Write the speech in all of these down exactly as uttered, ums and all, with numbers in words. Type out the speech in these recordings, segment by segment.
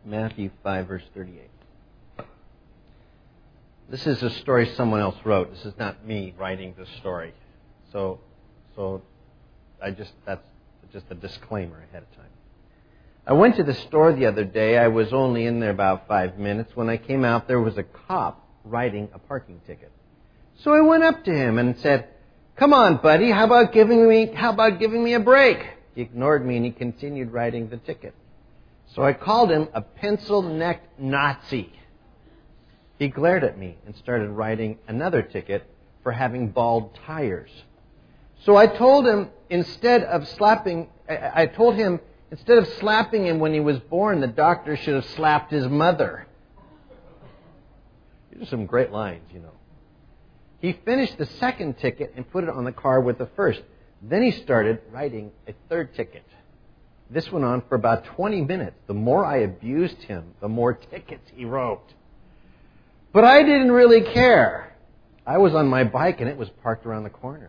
Matthew five, verse thirty-eight. This is a story someone else wrote. This is not me writing this story. So, so I just that's just a disclaimer ahead of time. I went to the store the other day. I was only in there about five minutes. When I came out, there was a cop writing a parking ticket. So I went up to him and said, "Come on, buddy, how about giving me how about giving me a break?" He ignored me and he continued writing the ticket. So I called him a pencil-necked Nazi. He glared at me and started writing another ticket for having bald tires. So I told him instead of slapping, I, I told him instead of slapping him when he was born, the doctor should have slapped his mother. These are some great lines, you know. He finished the second ticket and put it on the car with the first. Then he started writing a third ticket. This went on for about twenty minutes. The more I abused him, the more tickets he wrote. But I didn't really care. I was on my bike and it was parked around the corner.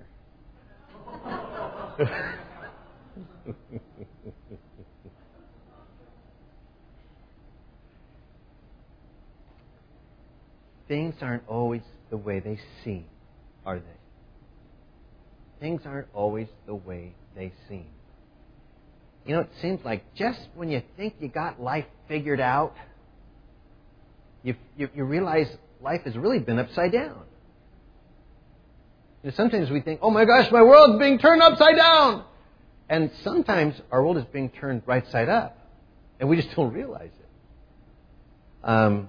Things aren't always the way they seem, are they? Things aren't always the way they seem. You know, it seems like just when you think you got life figured out, you, you, you realize life has really been upside down. You know, sometimes we think, oh my gosh, my world's being turned upside down. And sometimes our world is being turned right side up. And we just don't realize it. Um,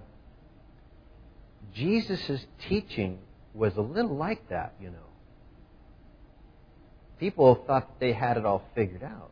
Jesus' teaching was a little like that, you know. People thought they had it all figured out.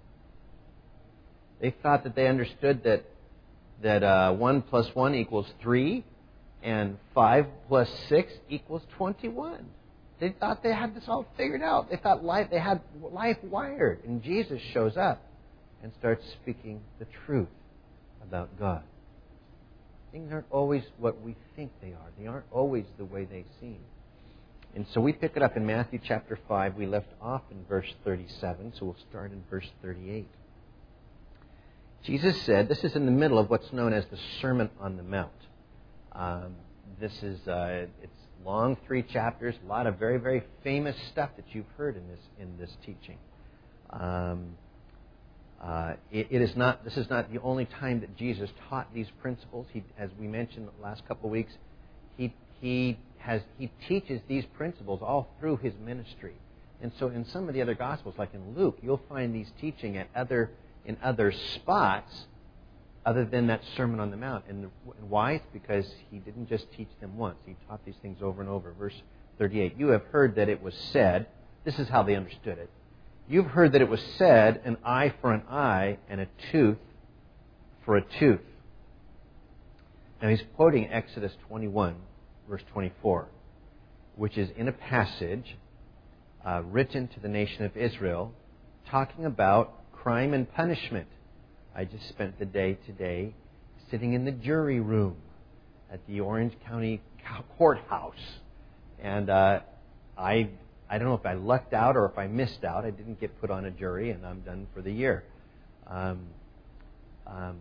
They thought that they understood that that uh, one plus one equals three, and five plus six equals twenty-one. They thought they had this all figured out. They thought life they had life wired, and Jesus shows up and starts speaking the truth about God. Things aren't always what we think they are. They aren't always the way they seem. And so we pick it up in Matthew chapter five. We left off in verse thirty-seven, so we'll start in verse thirty-eight. Jesus said, this is in the middle of what's known as the Sermon on the Mount. Um, this is, uh, it's long, three chapters, a lot of very, very famous stuff that you've heard in this in this teaching. Um, uh, it, it is not. This is not the only time that Jesus taught these principles. He, as we mentioned the last couple of weeks, he he has he teaches these principles all through his ministry. And so, in some of the other Gospels, like in Luke, you'll find these teaching at other in other spots, other than that Sermon on the Mount. And why? It's because he didn't just teach them once. He taught these things over and over. Verse thirty-eight. You have heard that it was said. This is how they understood it. You've heard that it was said, an eye for an eye and a tooth for a tooth. Now he's quoting Exodus twenty-one, verse twenty-four, which is in a passage uh, written to the nation of Israel, talking about crime and punishment. I just spent the day today sitting in the jury room at the Orange County Courthouse. And uh, I I don't know if I lucked out or if I missed out. I didn't get put on a jury, and I'm done for the year. Um, um,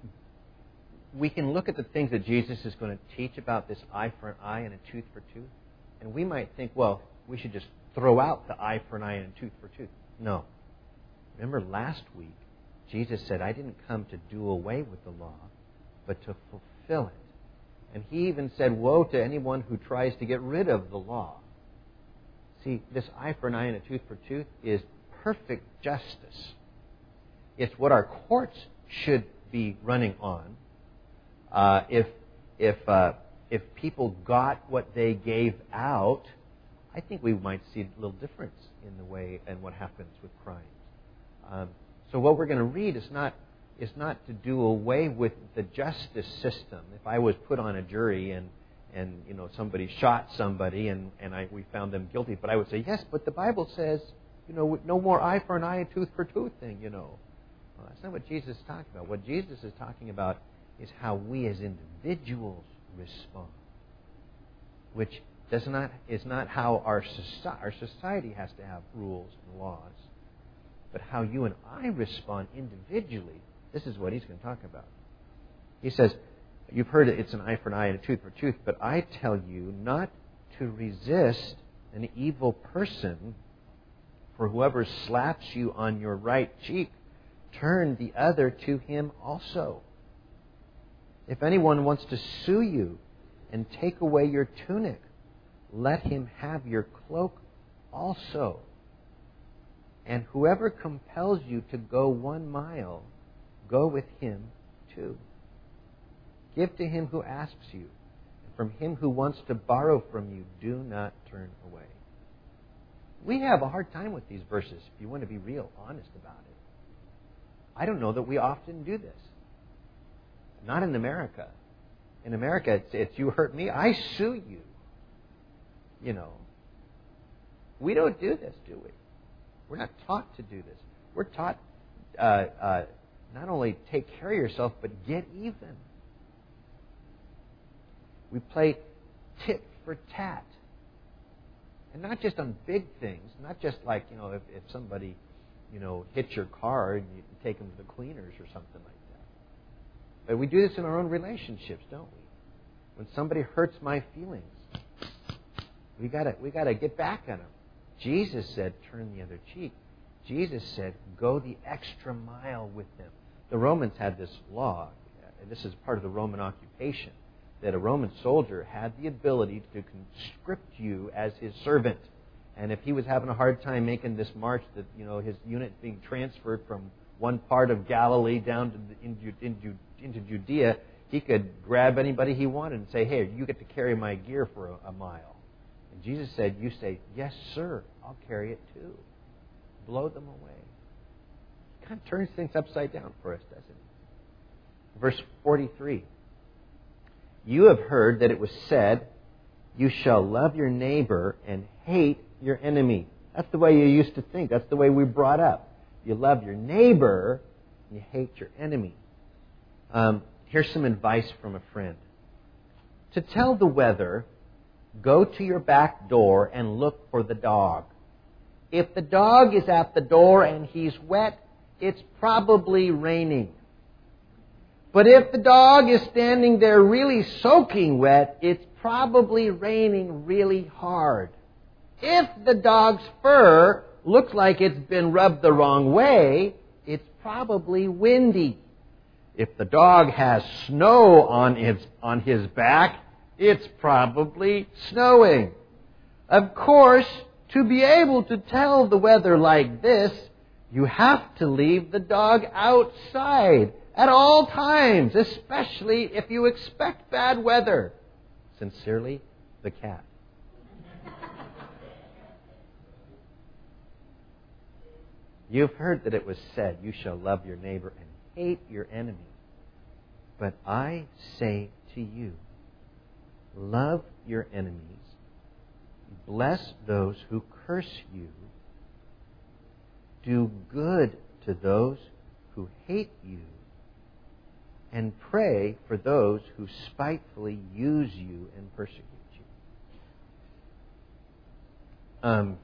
we can look at the things that Jesus is going to teach about this eye for an eye and a tooth for tooth, and we might think, well, we should just throw out the eye for an eye and a tooth for tooth. No. Remember last week, Jesus said, I didn't come to do away with the law, but to fulfill it. And he even said, woe to anyone who tries to get rid of the law. See, this eye for an eye and a tooth for tooth is perfect justice. It's what our courts should be running on. Uh, if if uh, if people got what they gave out, I think we might see a little difference in the way and what happens with crimes. Um, so what we're going to read is not is not to do away with the justice system. If I was put on a jury and and you know somebody shot somebody and and I we found them guilty, but I would say yes, but the Bible says you know no more eye for an eye, and tooth for tooth thing. You know, well, that's not what Jesus is talking about. What Jesus is talking about is how we as individuals respond, which does not is not how our society, our society has to have rules and laws. But how you and I respond individually, this is what he's going to talk about. He says, you've heard it, it's an eye for an eye and a tooth for a tooth, but I tell you not to resist an evil person, for whoever slaps you on your right cheek, turn the other to him also. If anyone wants to sue you and take away your tunic, let him have your cloak also. And whoever compels you to go one mile, go with him two. Give to him who asks you, and from him who wants to borrow from you, do not turn away. We have a hard time with these verses, if you want to be real honest about it. I don't know that we often do this. Not in America. In America, it's, it's you hurt me, I sue you. You know. We don't do this, do we? We're not taught to do this. We're taught uh, uh, not only take care of yourself, but get even. We play tit for tat. And not just on big things, not just like, you know, if, if somebody, you know, hits your car and you take them to the cleaners or something like that. But we do this in our own relationships, don't we? When somebody hurts my feelings, we gotta we gotta get back at them. Jesus said, turn the other cheek. Jesus said, go the extra mile with them. The Romans had this law, and this is part of the Roman occupation, that a Roman soldier had the ability to conscript you as his servant. And if he was having a hard time making this march, that, you know, his unit being transferred from one part of Galilee down to the, into, into, into Judea, he could grab anybody he wanted and say, hey, you get to carry my gear for a, a mile. And Jesus said, you say, yes, sir, I'll carry it too. Blow them away. It kind of turns things upside down for us, doesn't it? Verse forty-three. You have heard that it was said, you shall love your neighbor and hate your enemy. That's the way you used to think. That's the way we brought up. You love your neighbor and you hate your enemy. Um, here's some advice from a friend. To tell the weather, go to your back door and look for the dog. If the dog is at the door and he's wet, it's probably raining. But if the dog is standing there really soaking wet, it's probably raining really hard. If the dog's fur looks like it's been rubbed the wrong way, it's probably windy. If the dog has snow on his, on his back, it's probably snowing. Of course, to be able to tell the weather like this, you have to leave the dog outside at all times, especially if you expect bad weather. Sincerely, the cat. You've heard that it was said, you shall love your neighbor and hate your enemy. But I say to you, love your enemies, bless those who curse you, do good to those who hate you, and pray for those who spitefully use you and persecute you. Um,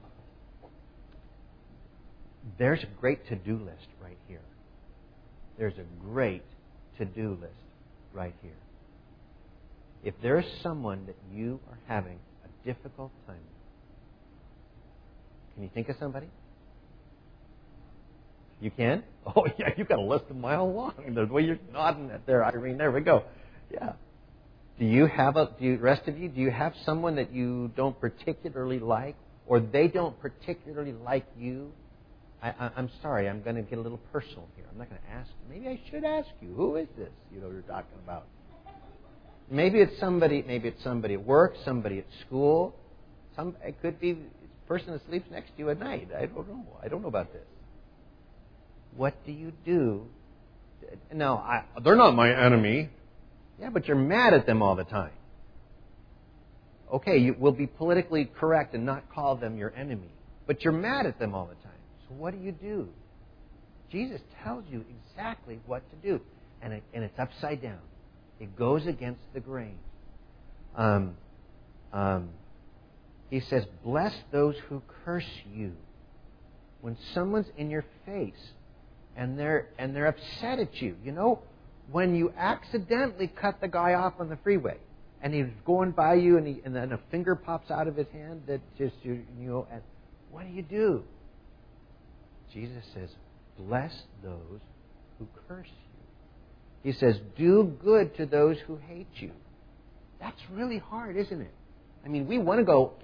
there's a great to-do list right here. There's a great to-do list right here. If there's someone that you are having a difficult time with, can you think of somebody? You can? Oh, yeah, you've got a list a mile long. The way you're nodding at there, Irene, there we go. Yeah. Do you have a, do you, rest of you, do you have someone that you don't particularly like, or they don't particularly like you? I, I, I'm sorry, I'm going to get a little personal here. I'm not going to ask you. Maybe I should ask you, who is this, you know, you're talking about? Maybe it's somebody, maybe it's somebody at work, somebody at school. Some, it could be a person that sleeps next to you at night. I don't know. I don't know about this. What do you do? Now, I, they're not my enemy. Yeah, but you're mad at them all the time. Okay, you will be politically correct and not call them your enemy. But you're mad at them all the time. So what do you do? Jesus tells you exactly what to do. And, it, and it's upside down. It goes against the grain. Um, um, he says, bless those who curse you. When someone's in your face, And they're and they're upset at you. You know, when you accidentally cut the guy off on the freeway, and he's going by you, and, he, and then a finger pops out of his hand that just, you, you know, and what do you do? Jesus says, bless those who curse you. He says, do good to those who hate you. That's really hard, isn't it? I mean, we want to go,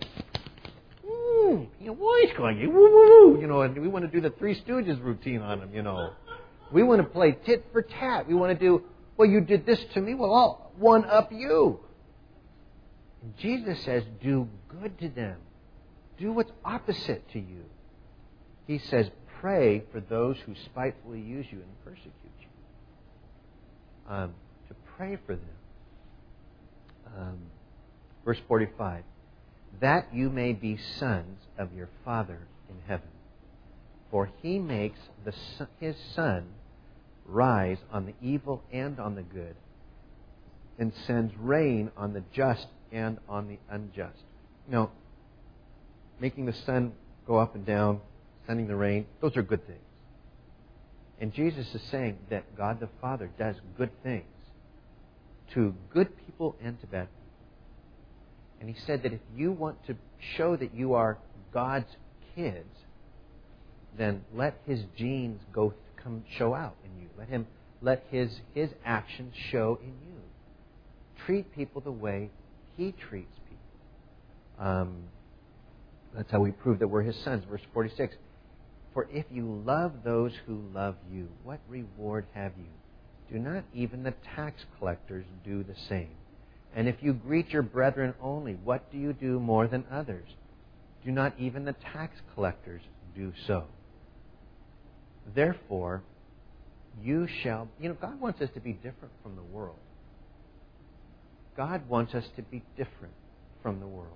ooh, you know, voice going, woo, woo, woo, you know, and we want to do the Three Stooges routine on them, you know. We want to play tit for tat. We want to do, well, you did this to me, well, I'll one up you. And Jesus says, do good to them. Do what's opposite to you. He says, pray for those who spitefully use you and persecute you. Um, to pray for them. Um, verse forty-five. That you may be sons of your Father in heaven. For He makes the sun, His sun rise on the evil and on the good, and sends rain on the just and on the unjust. You know, making the sun go up and down, sending the rain, those are good things. And Jesus is saying that God the Father does good things to good people and to bad people. And He said that if you want to show that you are God's kids, then let His genes go come show out in you. Let Him let His His actions show in you. Treat people the way He treats people. Um, that's how we prove that we're His sons. Verse forty-six. For if you love those who love you, what reward have you? Do not even the tax collectors do the same? And if you greet your brethren only, what do you do more than others? Do not even the tax collectors do so? Therefore, you shall... You know, God wants us to be different from the world. God wants us to be different from the world.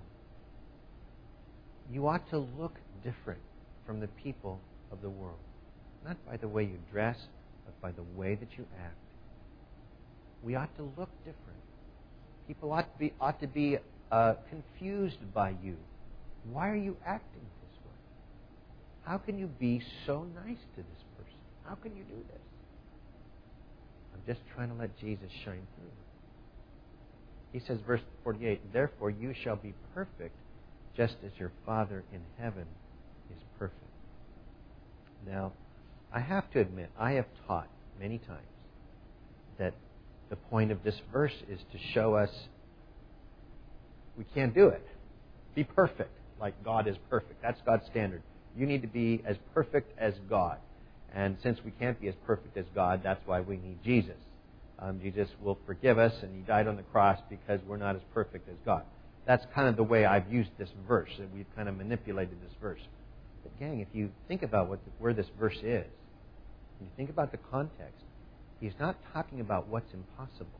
You ought to look different from the people of the world. Not by the way you dress, but by the way that you act. We ought to look different. People ought to be, ought to be uh, confused by you. Why are you acting this way? How can you be so nice to this person? How can you do this? I'm just trying to let Jesus shine through. He says, verse forty-eight, therefore you shall be perfect, just as your Father in heaven is perfect. Now, I have to admit, I have taught many times that the point of this verse is to show us we can't do it. Be perfect like God is perfect. That's God's standard. You need to be as perfect as God. And since we can't be as perfect as God, that's why we need Jesus. Um, Jesus will forgive us, and He died on the cross because we're not as perfect as God. That's kind of the way I've used this verse, and we've kind of manipulated this verse. But gang, if you think about what the, where this verse is, and you think about the context, He's not talking about what's impossible.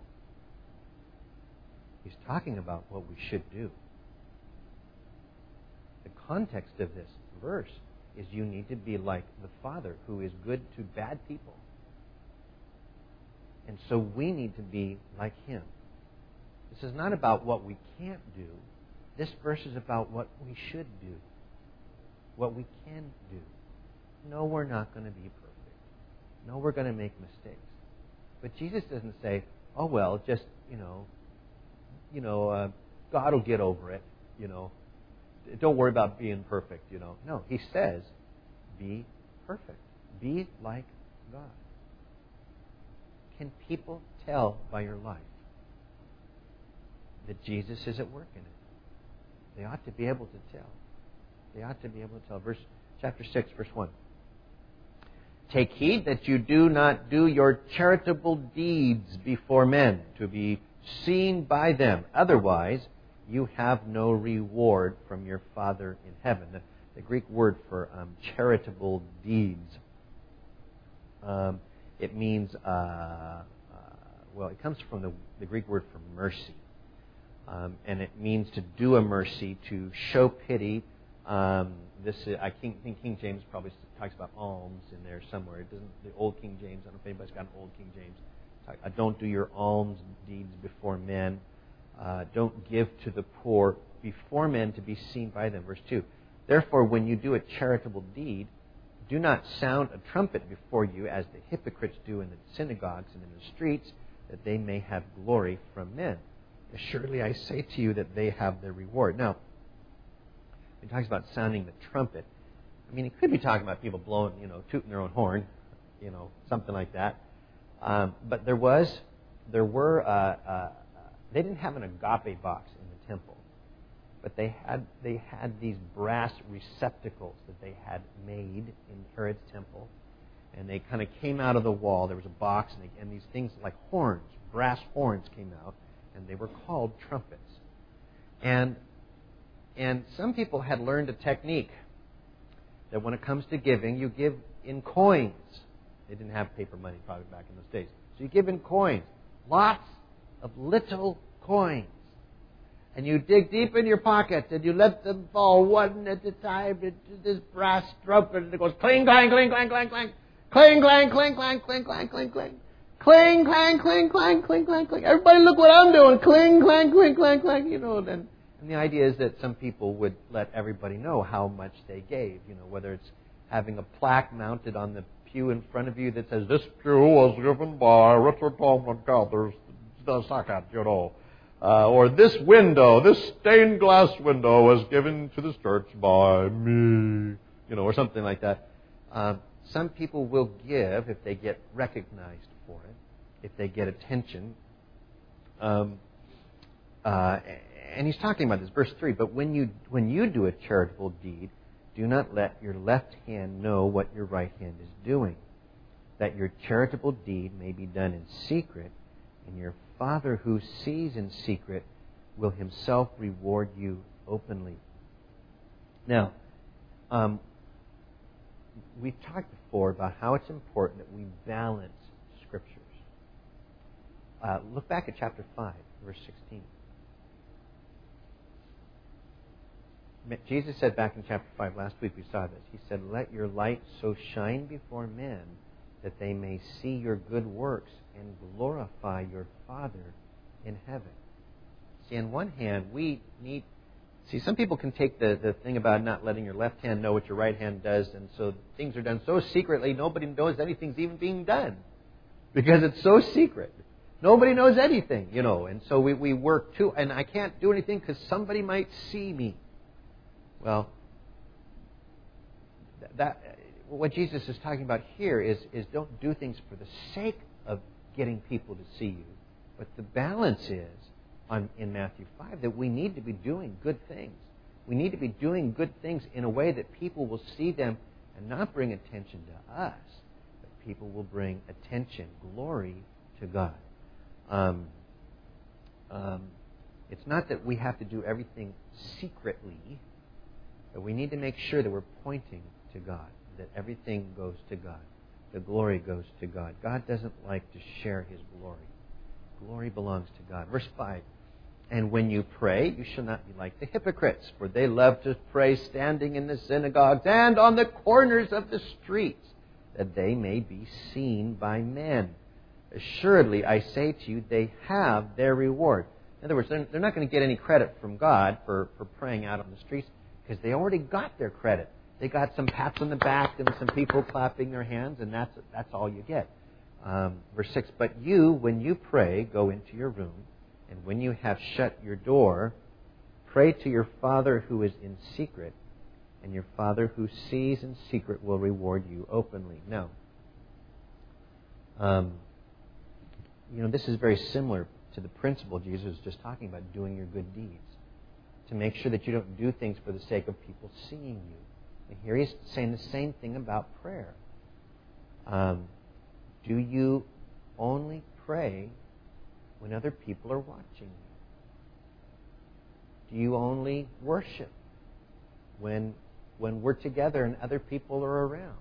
He's talking about what we should do. The context of this verse is you need to be like the Father who is good to bad people. And so we need to be like Him. This is not about what we can't do. This verse is about what we should do. What we can do. No, we're not going to be perfect. No, we're going to make mistakes. But Jesus doesn't say, oh, well, just, you know, you know, uh, God will get over it, you know. Don't worry about being perfect, you know. No, He says, be perfect. Be like God. Can people tell by your life that Jesus is at work in it? They ought to be able to tell. They ought to be able to tell. Verse chapter six, verse one. Take heed that you do not do your charitable deeds before men, to be seen by them. Otherwise, you have no reward from your Father in heaven. The, the Greek word for um, charitable deeds, um, it means, uh, uh, well, it comes from the, the Greek word for mercy. Um, and it means to do a mercy, to show pity. Um, this is, I think King James probably talks about alms in there somewhere. It doesn't. The Old King James. I don't know if anybody's got an Old King James. Talk, uh, don't do your alms deeds before men. Uh, don't give to the poor before men to be seen by them. Verse two. Therefore, when you do a charitable deed, Do not sound a trumpet before you as the hypocrites do in the synagogues and in the streets, that they may have glory from men. Surely I say to you that they have their reward. Now, he talks about sounding the trumpet. I mean, he could be talking about people blowing, you know, tooting their own horn, you know, something like that. Um, but there was, there were, uh, uh, they didn't have an agape box in the temple, but they had they had these brass receptacles that they had made in Herod's temple, and they kind of came out of the wall. There was a box, and, they, and these things like horns, brass horns came out, and they were called trumpets. And and some people had learned a technique that when it comes to giving, you give in coins. They didn't have paper money probably back in those days. So you give in coins. Lots of little coins. And you dig deep in your pockets and you let them fall one at a time into this brass trumpet. And it goes cling, clang, cling, clang, clang, clang. Cling, clang, cling, clang, cling, clang, cling, cling. Cling, clang, cling, clang, cling, clang, cling. Everybody look what I'm doing. Cling, clang, cling, clang, clang. You know, and, and the idea is that some people would let everybody know how much they gave. You know, whether it's having a plaque mounted on the pew in front of you that says, this pew was given by Richard Tolman Gathers the second, you know. Uh, or this window, this stained glass window was given to this church by me. You know, or something like that. Um, some people will give if they get recognized for it, if they get attention. Um, uh, and he's talking about this, verse three, but when you when you do a charitable deed, do not let your left hand know what your right hand is doing, that your charitable deed may be done in secret, and your Father who sees in secret will himself reward you openly. Now, um, we've talked before about how it's important that we balance Scriptures. Uh, look back at chapter five, verse sixteen. Jesus said back in chapter five, last week we saw this. He said, let your light so shine before men that they may see your good works and glorify your Father in heaven. See, on one hand, we need... See, some people can take the, the thing about not letting your left hand know what your right hand does, and so things are done so secretly, nobody knows anything's even being done. Because it's so secret. Nobody knows anything, you know, and so we, we work too, and I can't do anything because somebody might see me. Well, that what Jesus is talking about here is, is don't do things for the sake of getting people to see you. But the balance is, on, in Matthew five, that we need to be doing good things. We need to be doing good things in a way that people will see them and not bring attention to us, but people will bring attention, glory to God. Um, um, it's not that we have to do everything secretly, but we need to make sure that we're pointing to God, that everything goes to God. The glory goes to God. God doesn't like to share His glory. Glory belongs to God. Verse five, and when you pray, you shall not be like the hypocrites, for they love to pray standing in the synagogues and on the corners of the streets, that they may be seen by men. Assuredly, I say to you, they have their reward. In other words, they're, they're not going to get any credit from God for, for praying out on the streets, because they already got their credit. They got some pats on the back and some people clapping their hands, and that's that's all you get. Um, verse six, but you, when you pray, go into your room, and when you have shut your door, pray to your Father who is in secret, and your Father who sees in secret will reward you openly. Now, um, you know, this is very similar to the principle Jesus was just talking about, doing your good deeds, to make sure that you don't do things for the sake of people seeing you. And here he's saying the same thing about prayer. Um, do you only pray when other people are watching you? Do you only worship when when we're together and other people are around?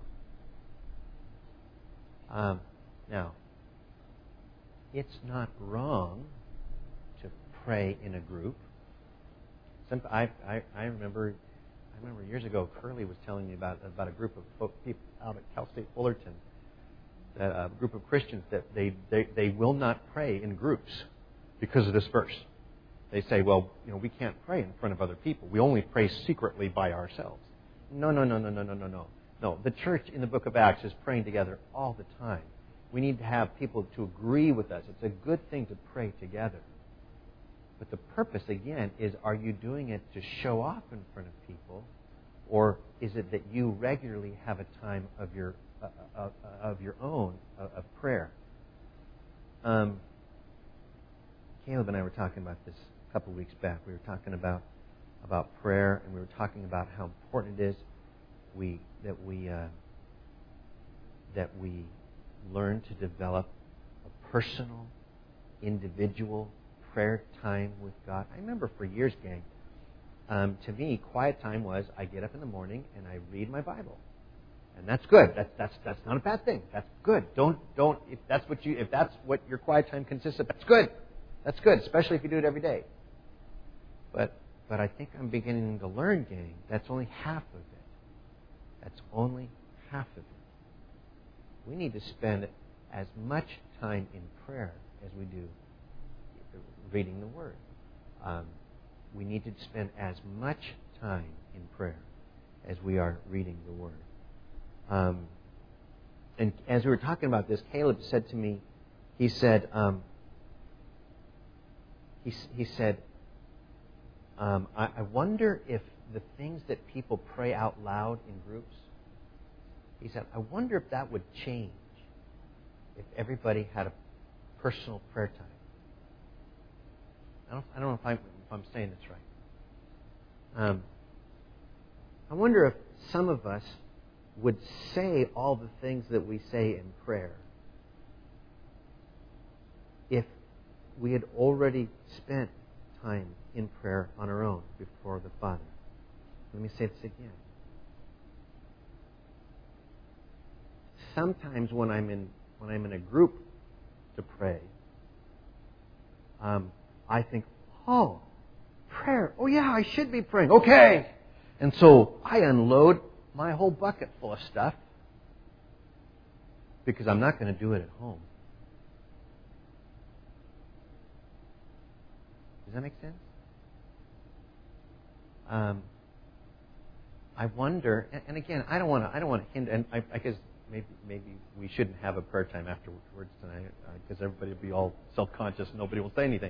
Um, now, it's not wrong to pray in a group. Some, I, I, I remember I remember years ago, Curly was telling me about about a group of folk, people out at Cal State Fullerton, that a group of Christians that they, they, they will not pray in groups because of this verse. They say, well, you know, we can't pray in front of other people. We only pray secretly by ourselves. No, no, no, no, no, no, no, no. No, the church in the book of Acts is praying together all the time. We need to have people to agree with us. It's a good thing to pray together. But the purpose, again, is are you doing it to show off in front of people, or is it that you regularly have a time of your uh, of, of your own of, of prayer? Um, Caleb and I were talking about this a couple of weeks back. We were talking about about prayer, and we were talking about how important it is we that we uh, that we learn to develop a personal, individual prayer time with God. I remember for years, gang, um, to me, quiet time was I get up in the morning and I read my Bible, and that's good. That's that's that's not a bad thing. That's good. Don't don't if that's what you if that's what your quiet time consists of. That's good. That's good, especially if you do it every day. But but I think I'm beginning to learn, gang. That's only half of it. That's only half of it. We need to spend as much time in prayer as we do reading the Word. Um, we need to spend as much time in prayer as we are reading the Word. Um, and as we were talking about this, Caleb said to me, he said, um, he, he said, um, I, I wonder if the things that people pray out loud in groups, he said, I wonder if that would change if everybody had a personal prayer time. I don't, I don't know if I'm, if I'm saying this right. Um, I wonder if some of us would say all the things that we say in prayer if we had already spent time in prayer on our own before the Father. Let me say this again. Sometimes when I'm in when I'm in a group to pray, um, I think, oh, prayer. Oh yeah, I should be praying. Okay. And so I unload my whole bucket full of stuff because I'm not going to do it at home. Does that make sense? Um, I wonder, and, and again, I don't want to. I don't want to hinder. And I, I guess maybe maybe we shouldn't have a prayer time afterwards tonight because uh, everybody will be all self-conscious and nobody will say anything.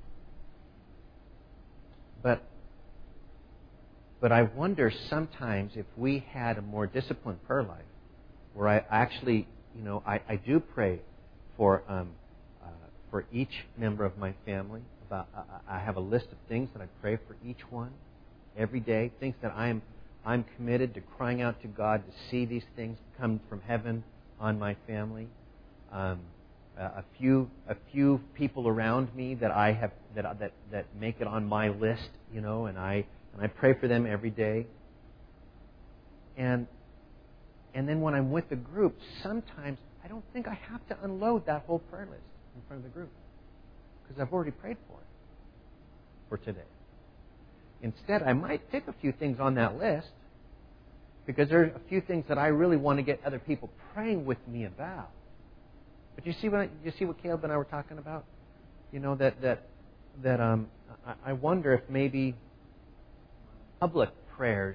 But but I wonder sometimes if we had a more disciplined prayer life, where I actually, you know, I, I do pray for um, uh, for each member of my family. About uh, I have a list of things that I pray for each one every day. Things that I'm I'm committed to crying out to God to see these things come from heaven on my family. Um, a few a few people around me that I have that that that make it on my list, you know, and I and I pray for them every day. And and then when I'm with the group, sometimes I don't think I have to unload that whole prayer list in front of the group because I've already prayed for it for today. Instead, I might pick a few things on that list because there are a few things that I really want to get other people praying with me about. But you see what you see what Caleb and I were talking about? You know, that that that um I, I wonder if maybe public prayers,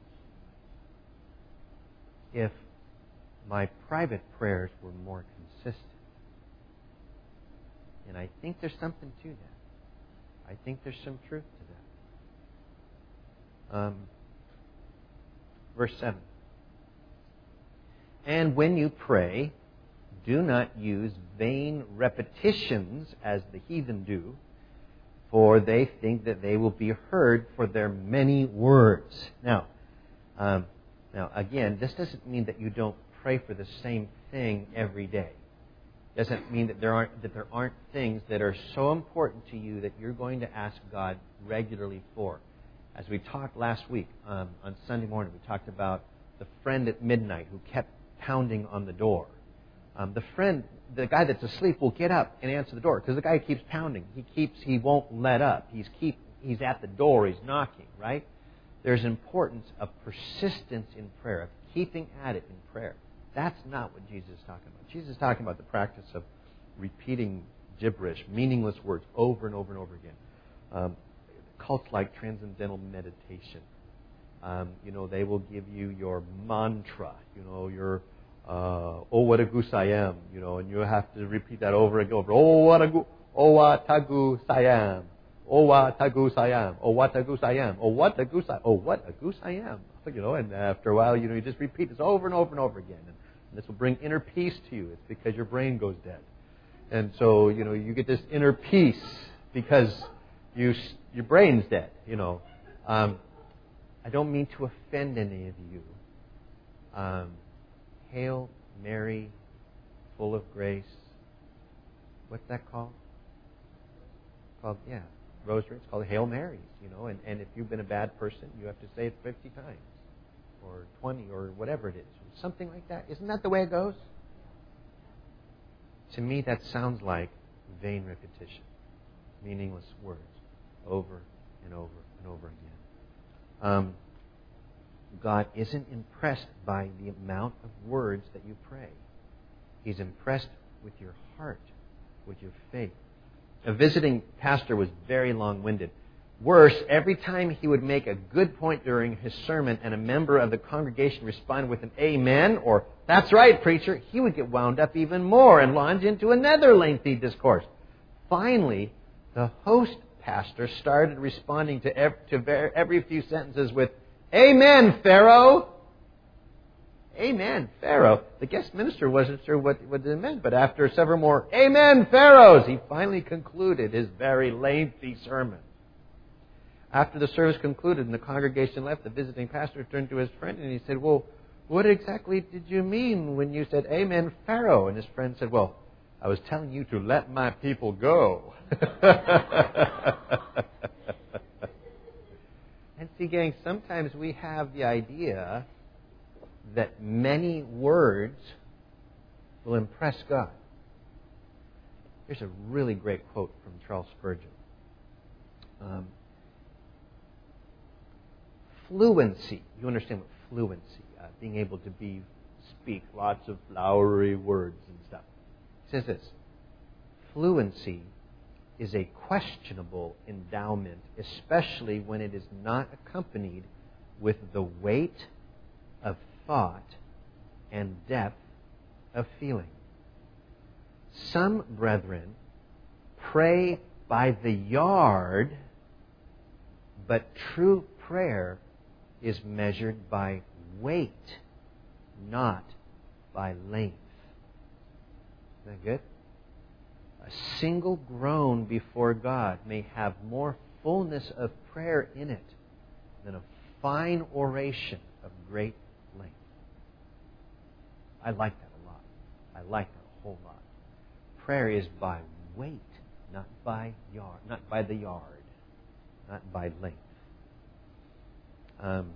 if my private prayers were more consistent. And I think there's something to that. I think there's some truth to that. Um, verse seven. And when you pray, do not use vain repetitions as the heathen do, for they think that they will be heard for their many words. Now, um, now again, this doesn't mean that you don't pray for the same thing every day. It doesn't mean that there aren't that there aren't things that are so important to you that you're going to ask God regularly for. As we talked last week um, on Sunday morning, we talked about the friend at midnight who kept pounding on the door. Um, the friend, the guy that's asleep, will get up and answer the door because the guy keeps pounding. He keeps, he won't let up. He's keep, he's at the door. He's knocking. Right? There's importance of persistence in prayer, of keeping at it in prayer. That's not what Jesus is talking about. Jesus is talking about the practice of repeating gibberish, meaningless words over and over and over again. Um, cults like transcendental meditation. Um, you know, they will give you your mantra, you know, your, uh, oh, what a goose I am, you know, and you have to repeat that over and over. Oh, what a goose, oh, what a goose I am. Oh, what a goose I am. Oh, what a goose I am. Oh, what a goose I, oh, what a goose I am. You know, and after a while, you know, you just repeat this over and over and over again. And this will bring inner peace to you. It's because your brain goes dead. And so, you know, you get this inner peace because you, your brain's dead, you know. Um, I don't mean to offend any of you. Um, Hail Mary, full of grace. What's that called? Called, yeah, rosary. It's called Hail Marys, you know. And, and if you've been a bad person, you have to say it fifty times. Or twenty, or whatever it is. Something like that. Isn't that the way it goes? To me, that sounds like vain repetition. Meaningless words. Over and over and over again. Um, God isn't impressed by the amount of words that you pray. He's impressed with your heart, with your faith. A visiting pastor was very long-winded. Worse, every time he would make a good point during his sermon and a member of the congregation responded with an amen or, that's right, preacher, he would get wound up even more and launch into another lengthy discourse. Finally, the host pastor started responding to every, to every few sentences with, amen, Pharaoh. Amen, Pharaoh. The guest minister wasn't sure what, what it meant, but after several more amen, Pharaohs, he finally concluded his very lengthy sermon. After the service concluded and the congregation left, the visiting pastor turned to his friend and he said, well, what exactly did you mean when you said, amen, Pharaoh? And his friend said, well, I was telling you to let my people go. And see, gang, sometimes we have the idea that many words will impress God. Here's a really great quote from Charles Spurgeon. Um, Fluency. You understand what fluency, uh, being able to be, speak lots of flowery words and stuff. He says this, fluency is a questionable endowment, especially when it is not accompanied with the weight of thought and depth of feeling. Some brethren pray by the yard, but true prayer is measured by weight, not by length. Isn't that good? A single groan before God may have more fullness of prayer in it than a fine oration of great length. I like that a lot. I like that a whole lot. Prayer is by weight, not by yard, not by the yard, not by length. Um,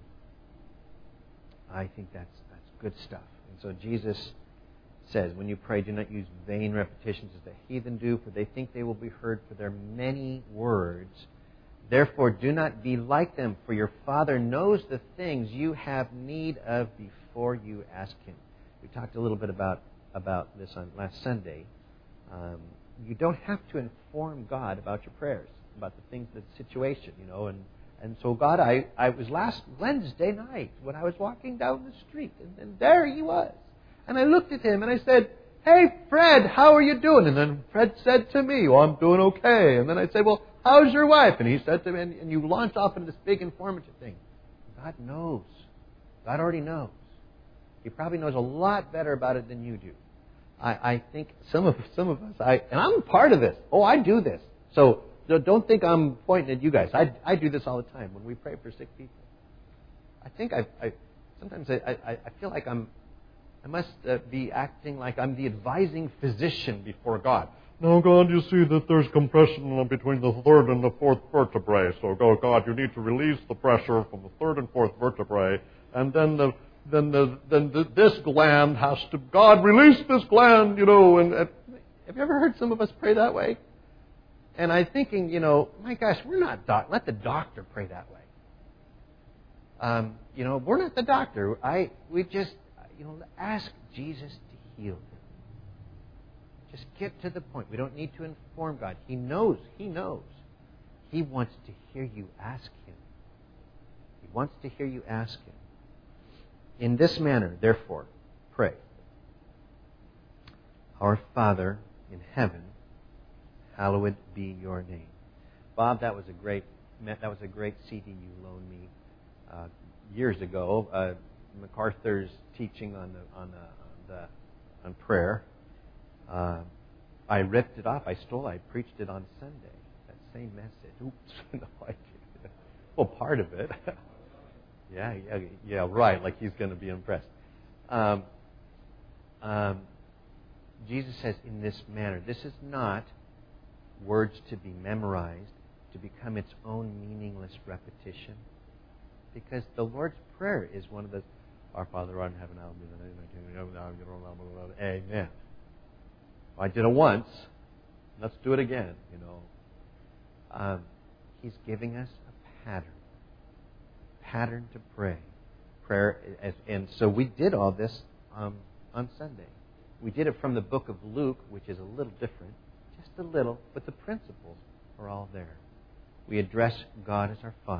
I think that's that's good stuff. And so Jesus says, when you pray, do not use vain repetitions as the heathen do, for they think they will be heard for their many words. Therefore, do not be like them, for your Father knows the things you have need of before you ask Him. We talked a little bit about, about this on last Sunday. Um, you don't have to inform God about your prayers, about the things, the situation, you know, and And so God, I, I was last Wednesday night when I was walking down the street, and, and there He was. And I looked at Him and I said, hey, Fred, how are you doing? And then Fred said to me, oh, I'm doing okay. And then I said, well, how's your wife? And he said to me, and, and you launch off into this big informative thing. God knows. God already knows. He probably knows a lot better about it than you do. I, I think some of some of us, I and I'm part of this. Oh, I do this. So don't think I'm pointing at you guys. I, I do this all the time when we pray for sick people. I think I, I sometimes I, I, I feel like I'm I must uh, be acting like I'm the advising physician before God. Now, God, you see that there's compression between the third and the fourth vertebrae. So, oh, God, you need to release the pressure from the third and fourth vertebrae, and then the then the then the, this gland has to. God, release this gland, you know. And uh, have you ever heard some of us pray that way? And I'm thinking, you know, my gosh, we're not doc. Let the doctor pray that way. Um, you know, we're not the doctor. I we just, you know, ask Jesus to heal him. Just get to the point. We don't need to inform God. He knows. He knows. He wants to hear you ask Him. He wants to hear you ask Him. In this manner, therefore, pray. Our Father in heaven, hallowed be your name. Bob, that was a great that was a great C D you loaned me uh, years ago. Uh, MacArthur's teaching on the on the on, the, on prayer. Uh, I ripped it off. I stole it. I preached it on Sunday. That same message. Oops. no, I did. Well, part of it. yeah, yeah, yeah. Right. Like he's going to be impressed. Um, um, Jesus says, in this manner. This is not words to be memorized, to become its own meaningless repetition. Because the Lord's Prayer is one of the, Our Father who art in heaven, hallowed be thy name. Amen. I did it once. Let's do it again, you know. Um, he's giving us a pattern. Pattern to pray. Prayer, and so we did all this um, on Sunday. We did it from the book of Luke, which is a little different, just a little, but the principles are all there. We address God as our Father.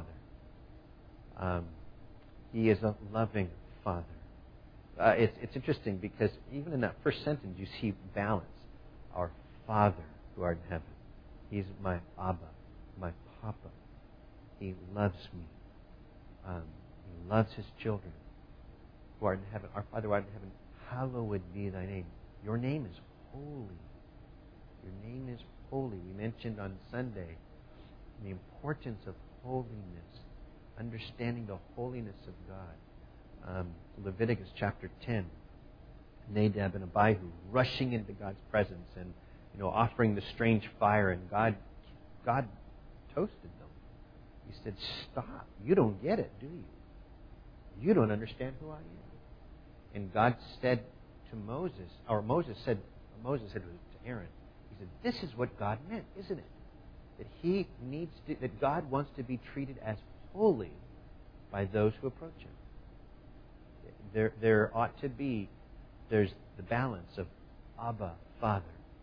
Um, he is a loving Father. Uh, it's, it's interesting because even in that first sentence, you see balance. Our Father who art in heaven. He's my Abba, my Papa. He loves me. Um, he loves His children who art in heaven. Our Father who art in heaven, hallowed be thy name. Your name is holy. Your name is holy. We mentioned on Sunday the importance of holiness, understanding the holiness of God. Um, Leviticus chapter ten, Nadab and Abihu rushing into God's presence and you know offering the strange fire, and God, God toasted them. He said, "Stop! You don't get it, do you? You don't understand who I am." And God said to Moses, or Moses said, Moses said to Aaron, he said, "This is what God meant, isn't it? That He needs to, that God wants to be treated as holy by those who approach Him. There, there ought to be, there's the balance of Abba, Father,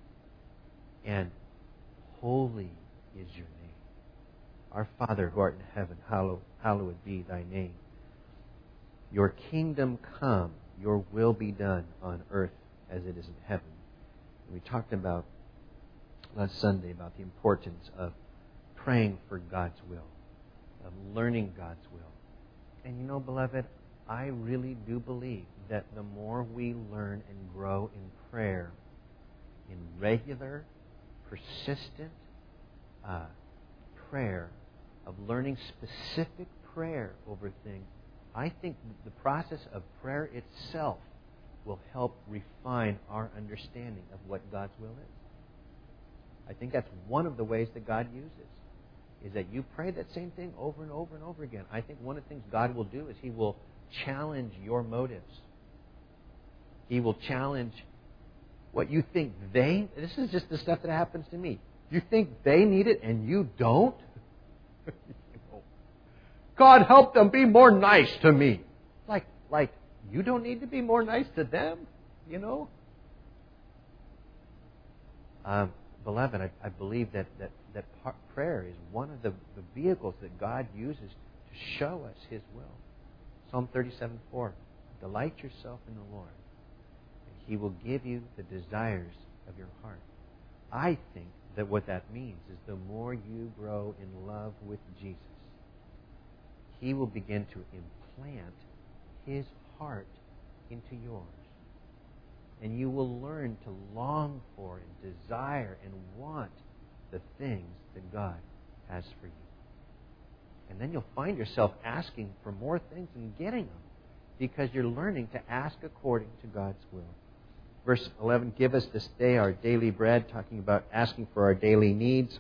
and holy is your name. Our Father who art in heaven, hallowed, hallowed be thy name. Your kingdom come, your will be done on earth as it is in heaven." And we talked about last Sunday about the importance of praying for God's will, of learning God's will. And you know, beloved, I really do believe that the more we learn and grow in prayer, in regular, persistent uh, prayer, of learning specific prayer over things, I think the process of prayer itself will help refine our understanding of what God's will is. I think that's one of the ways that God uses, is that you pray that same thing over and over and over again. I think one of the things God will do is He will challenge your motives. He will challenge what you think they... This is just the stuff that happens to me. You think they need it and you don't? God, help them be more nice to me. Like, like you don't need to be more nice to them, you know? Um, beloved, I, I believe that, that, that par- prayer is one of the, the vehicles that God uses to show us His will. Psalm thirty-seven four, delight yourself in the Lord, and He will give you the desires of your heart. I think that what that means is the more you grow in love with Jesus, He will begin to implant His heart into yours. And you will learn to long for and desire and want the things that God has for you. And then you'll find yourself asking for more things and getting them because you're learning to ask according to God's will. Verse eleven, give us this day our daily bread, talking about asking for our daily needs.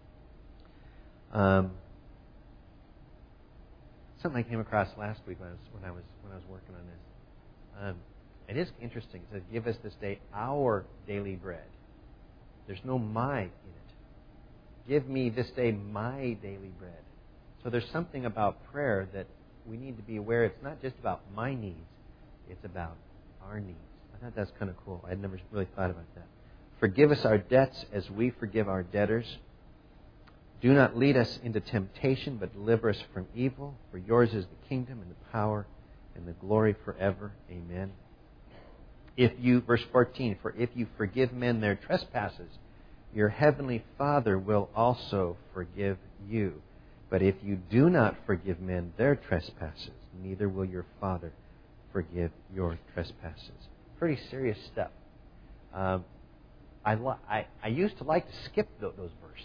Um, something I came across last week when I was when I was when I was working on this. Um, it is interesting. It says, "Give us this day our daily bread." There's no "my" in it. Give me this day my daily bread. So there's something about prayer that we need to be aware. It's not just about my needs; it's about our needs. I thought that's kind of cool. I'd never really thought about that. Forgive us our debts as we forgive our debtors. Do not lead us into temptation, but deliver us from evil. For yours is the kingdom and the power and the glory forever. Amen. If you, verse fourteen, for if you forgive men their trespasses, your heavenly Father will also forgive you. But if you do not forgive men their trespasses, neither will your Father forgive your trespasses. Pretty serious stuff. Um, I, I, I used to like to skip those verses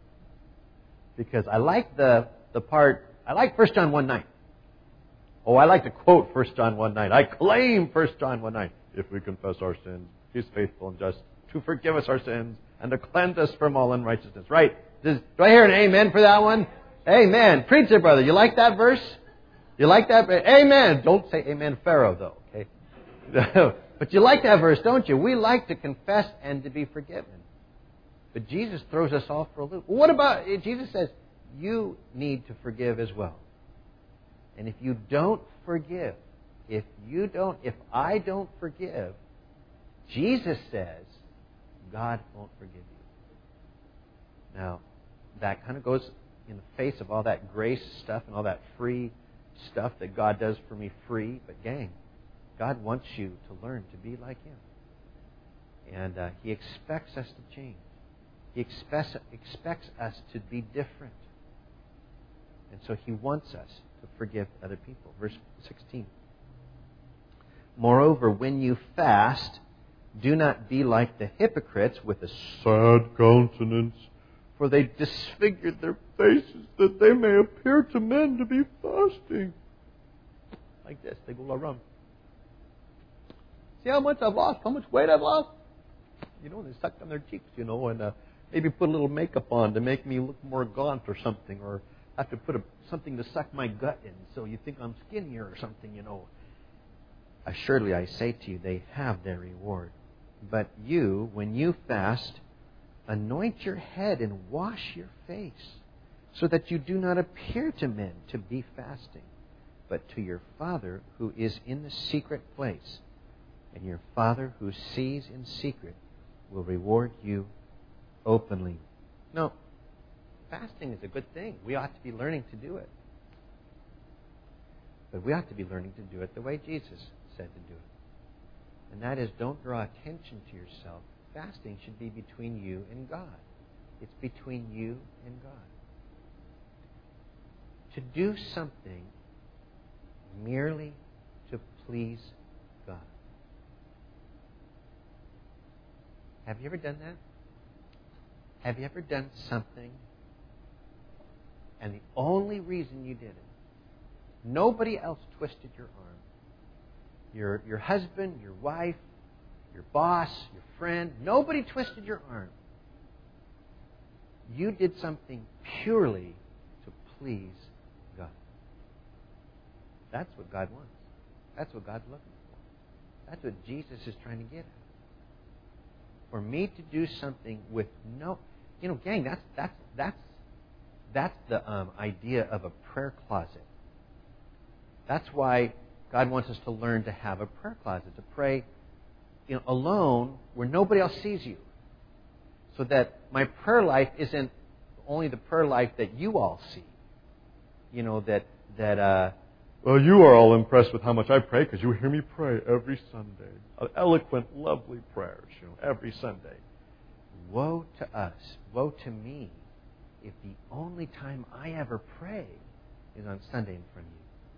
because I like the, the part, I like First John one nine. Oh, I like to quote First John one nine. I claim First John one nine. If we confess our sins, He's faithful and just to forgive us our sins and to cleanse us from all unrighteousness. Right? Does, do I hear an amen for that one? Amen. Preach it, brother. You like that verse? You like that? Amen. Don't say amen, Pharaoh, though. Okay? But you like that verse, don't you? We like to confess and to be forgiven. But Jesus throws us off for a loop. What about, Jesus says, you need to forgive as well. And if you don't forgive, if you don't, if I don't forgive, Jesus says, God won't forgive you. Now, that kind of goes in the face of all that grace stuff and all that free stuff that God does for me free. But gang, God wants you to learn to be like Him. And uh, He expects us to change. He expects, expects us to be different. And so He wants us to forgive other people. Verse sixteen. Moreover, when you fast, do not be like the hypocrites with a sad countenance, for they disfigured their faces that they may appear to men to be fasting. Like this, they go around. See how much I've lost, how much weight I've lost? You know, they suck on their cheeks, you know, and uh, maybe put a little makeup on to make me look more gaunt or something, or have to put a, something to suck my gut in so you think I'm skinnier or something, you know. Assuredly, I say to you, they have their reward. But you, when you fast, anoint your head and wash your face, so that you do not appear to men to be fasting, but to your Father who is in the secret place. And your Father who sees in secret will reward you openly. No, fasting is a good thing. We ought to be learning to do it. But we ought to be learning to do it the way Jesus said to do it. And that is, don't draw attention to yourself. Fasting should be between you and God. It's between you and God. To do something merely to please God. Have you ever done that? Have you ever done something and the only reason you did it, nobody else twisted your arm? Your, your husband, your wife, your boss, your friend, nobody twisted your arm. You did something purely to please God. That's what God wants. That's what God's looking for. That's what Jesus is trying to get at. For me to do something with no, you know, gang, that's that's that's that's the um, idea of a prayer closet. That's why God wants us to learn to have a prayer closet, to pray, you know, alone where nobody else sees you, so that my prayer life isn't only the prayer life that you all see. You know that that. Uh, Well, you are all impressed with how much I pray because you hear me pray every Sunday. Eloquent, lovely prayers, you know, every Sunday. Woe to us, woe to me, if the only time I ever pray is on Sunday in front of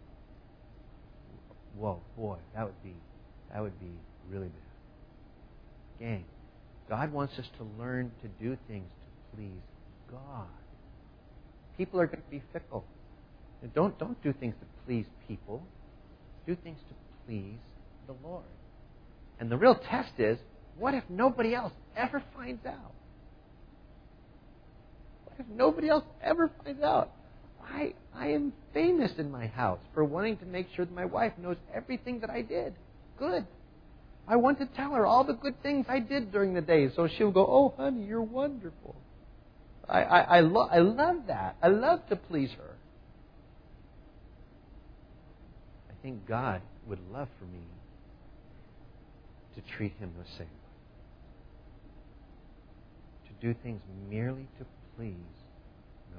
you. Whoa, boy, that would be that would be really bad. Gang, God wants us to learn to do things to please God. People are going to be fickle. Don't don't do things to please people. Do things to please the Lord. And the real test is, what if nobody else ever finds out? What if nobody else ever finds out? I I am famous in my house for wanting to make sure that my wife knows everything that I did. Good. I want to tell her all the good things I did during the day, so she'll go, "Oh, honey, you're wonderful." I I I, lo- I love that. I love to please her. I think God would love for me to treat Him the same way. To do things merely to please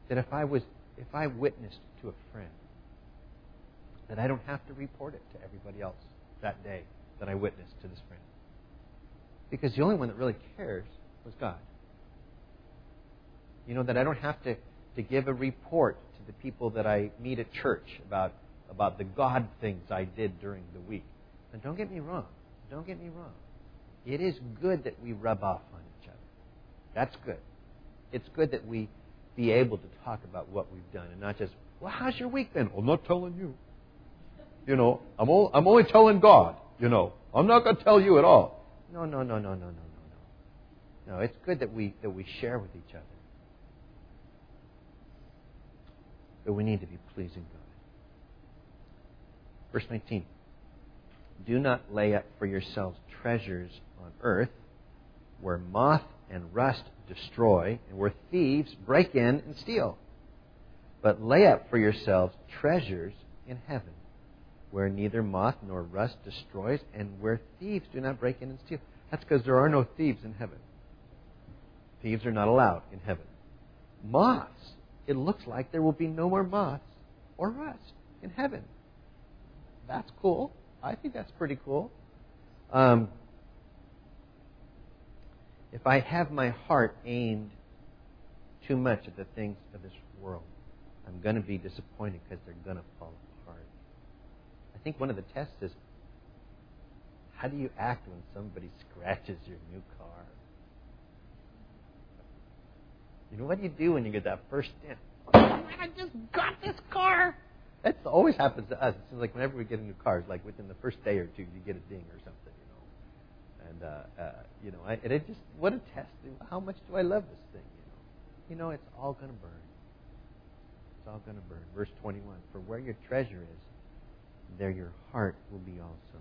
that if I was, if I witnessed to a friend, that I don't have to report it to everybody else that day that I witnessed to this friend. Because the only one that really cares was God. You know, that I don't have to, to give a report to the people that I meet at church about, about the God things I did during the week. And don't get me wrong. Don't get me wrong. It is good that we rub off on each other. That's good. It's good that we be able to talk about what we've done and not just, well, how's your week been? I'm not telling you. You know, I'm, all, I'm only telling God, you know. I'm not going to tell you at all. No, no, no, no, no, no, no, no. No, it's good that we that we share with each other. But we need to be pleasing God. Verse nineteen. Do not lay up for yourselves treasures on earth, where moth and rust destroy, and where thieves break in and steal. But lay up for yourselves treasures in heaven, where neither moth nor rust destroys, and where thieves do not break in and steal. That's because there are no thieves in heaven. Thieves are not allowed in heaven. Moths, it looks like there will be no more moths or rust in heaven. That's cool. I think that's pretty cool. Um, if I have my heart aimed too much at the things of this world, I'm going to be disappointed because they're going to fall apart. I think one of the tests is, how do you act when somebody scratches your new car? You know, what do you do when you get that first dent? Oh, man, I just got this car! That always happens to us. It seems like whenever we get a new car, it's like within the first day or two, you get a ding or something, you know. And, uh, uh, you know, I, and it just, what a test. How much do I love this thing, you know? You know, it's all going to burn. It's all going to burn. Verse twenty-one, for where your treasure is, there your heart will be also.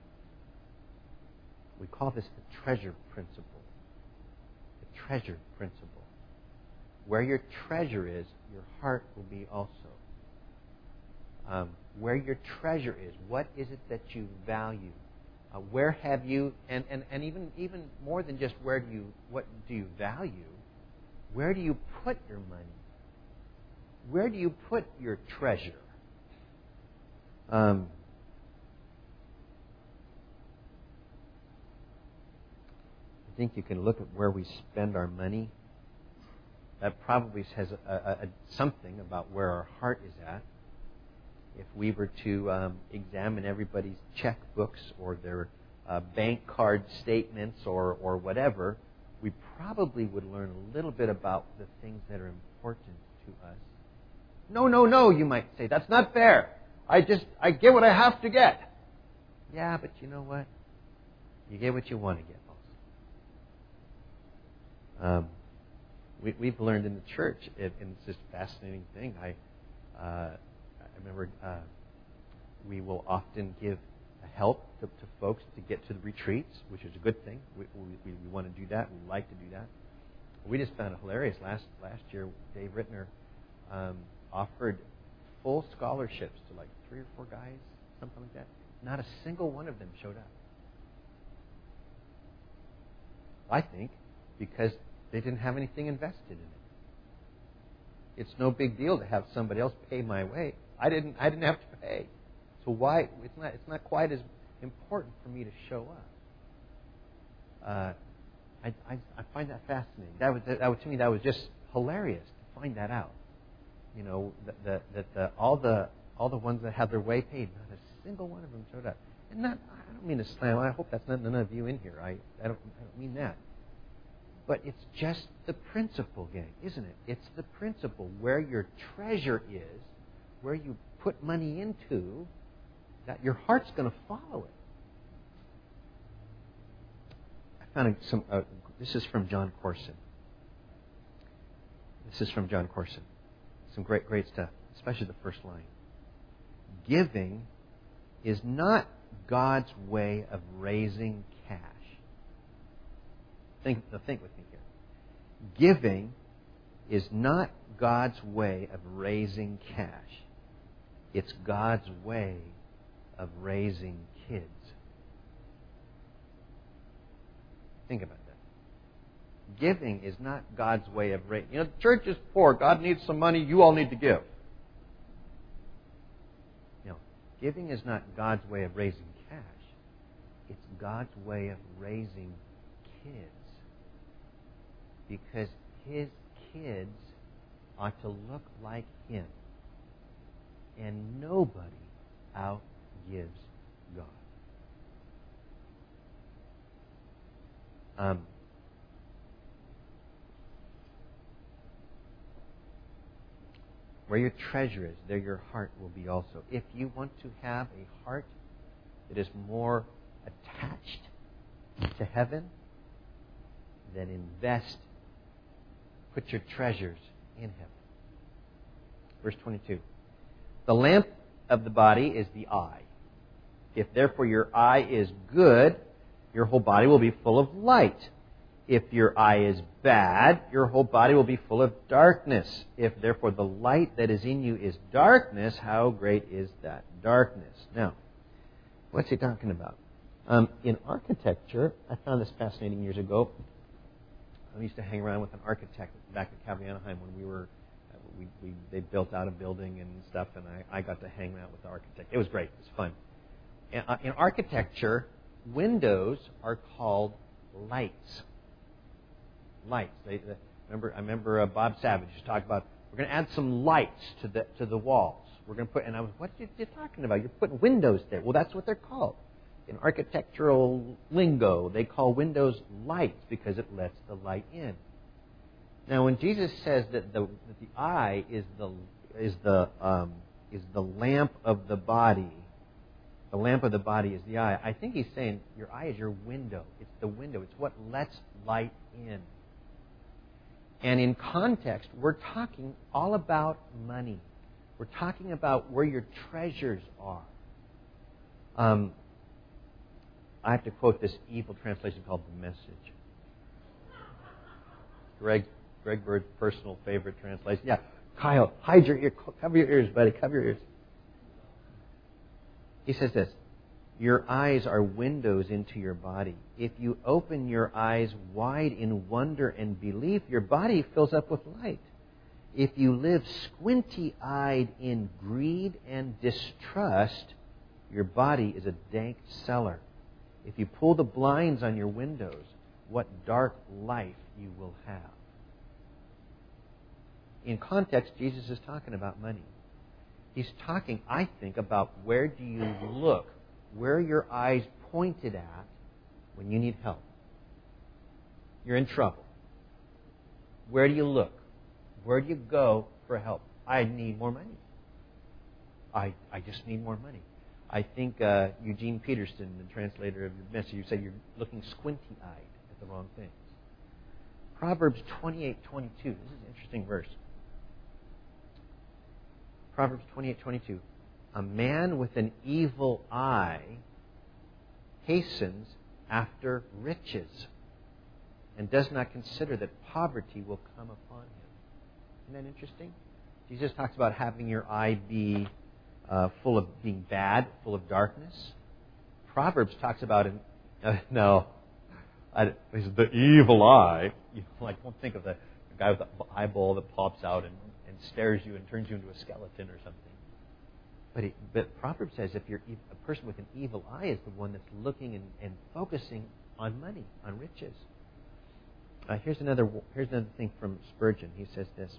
We call this the treasure principle. The treasure principle. Where your treasure is, your heart will be also. Um, where your treasure is, what is it that you value? Uh, where have you, and, and, and even even more than just where do you, what do you value? Where do you put your money? Where do you put your treasure? Um, I think you can look at where we spend our money. That probably says a, a, a, something about where our heart is at. If we were to um, examine everybody's checkbooks or their uh, bank card statements or, or whatever, we probably would learn a little bit about the things that are important to us. No, no, no, you might say. That's not fair. I just, I get what I have to get. Yeah, but you know what? You get what you want to get also. Um, we, we've learned in the church, it, and it's just a fascinating thing. I, uh, I remember uh, we will often give help to, to folks to get to the retreats, which is a good thing. We, we, we want to do that. We like to do that. We just found it hilarious. Last last year, Dave Rittner um, offered full scholarships to like three or four guys, something like that. Not a single one of them showed up. I think because they didn't have anything invested in it. It's no big deal to have somebody else pay my way. I didn't. I didn't have to pay. So why? It's not. It's not quite as important for me to show up. Uh, I, I, I find that fascinating. That was. That was to me. That was just hilarious to find that out. You know, that the, the, the, all the all the ones that had their way paid, not a single one of them showed up. And not. I don't mean to slam. I hope that's not none of you in here. I. I don't. I don't mean that. But it's just the principle, gang, isn't it? It's the principle. Where your treasure is, where you put money into, that your heart's going to follow it. I found some. Uh, this is from John Corson. This is from John Corson. Some great, great stuff, especially the first line. Giving is not God's way of raising cash. Think, think with me here. Giving is not God's way of raising cash. It's God's way of raising kids. Think about that. Giving is not God's way of raising. You know, the church is poor. God needs some money. You all need to give. You know, giving is not God's way of raising cash. It's God's way of raising kids. Because His kids ought to look like Him. And nobody outgives God. Um, where your treasure is, there your heart will be also. If you want to have a heart that is more attached to heaven, then invest, put your treasures in heaven. Verse twenty-two. The lamp of the body is the eye. If therefore your eye is good, your whole body will be full of light. If your eye is bad, your whole body will be full of darkness. If therefore the light that is in you is darkness, how great is that darkness? Now, what's he talking about? Um, in architecture, I found this fascinating years ago. I used to hang around with an architect back at Calvary Anaheim when we were, uh, we, we they built out a building and stuff, and I, I got to hang out with the architect. It was great. It was fun. In, uh, in architecture, windows are called lights. Lights. They, they, remember, I remember uh, Bob Savage talked about we're going to add some lights to the to the walls. We're going to put, and I was, what are you talking about? You're putting windows there. Well, that's what they're called. In architectural lingo, they call windows lights because it lets the light in. Now, when Jesus says that the that the eye is the is the um, is the lamp of the body, the lamp of the body is the eye. I think he's saying your eye is your window. It's the window. It's what lets light in. And in context, we're talking all about money. We're talking about where your treasures are. Um, I have to quote this evil translation called The Message. Greg, Greg Bird's personal favorite translation. Yeah, Kyle, hide your ear, cover your ears, buddy, cover your ears. He says this: your eyes are windows into your body. If you open your eyes wide in wonder and belief, your body fills up with light. If you live squinty-eyed in greed and distrust, your body is a dank cellar. If you pull the blinds on your windows, what dark life you will have. In context, Jesus is talking about money. He's talking, I think, about where do you look, where are your eyes pointed at when you need help. You're in trouble. Where do you look? Where do you go for help? I need more money. I I just need more money. I think uh, Eugene Peterson, the translator of your message, you said you're looking squinty-eyed at the wrong things. Proverbs twenty-eight twenty-two. This is an interesting verse. Proverbs twenty-eight twenty-two. A man with an evil eye hastens after riches and does not consider that poverty will come upon him. Isn't that interesting? Jesus talks about having your eye be uh, full of being bad, full of darkness. Proverbs talks about it. Uh, no, I, it's the evil eye. You know, like, don't think of the, the guy with the eyeball that pops out and, and stares you and turns you into a skeleton or something. But, it, but Proverbs says if you're a person with an evil eye is the one that's looking and, and focusing on money, on riches. Uh, here's another. Here's another thing from Spurgeon. He says this: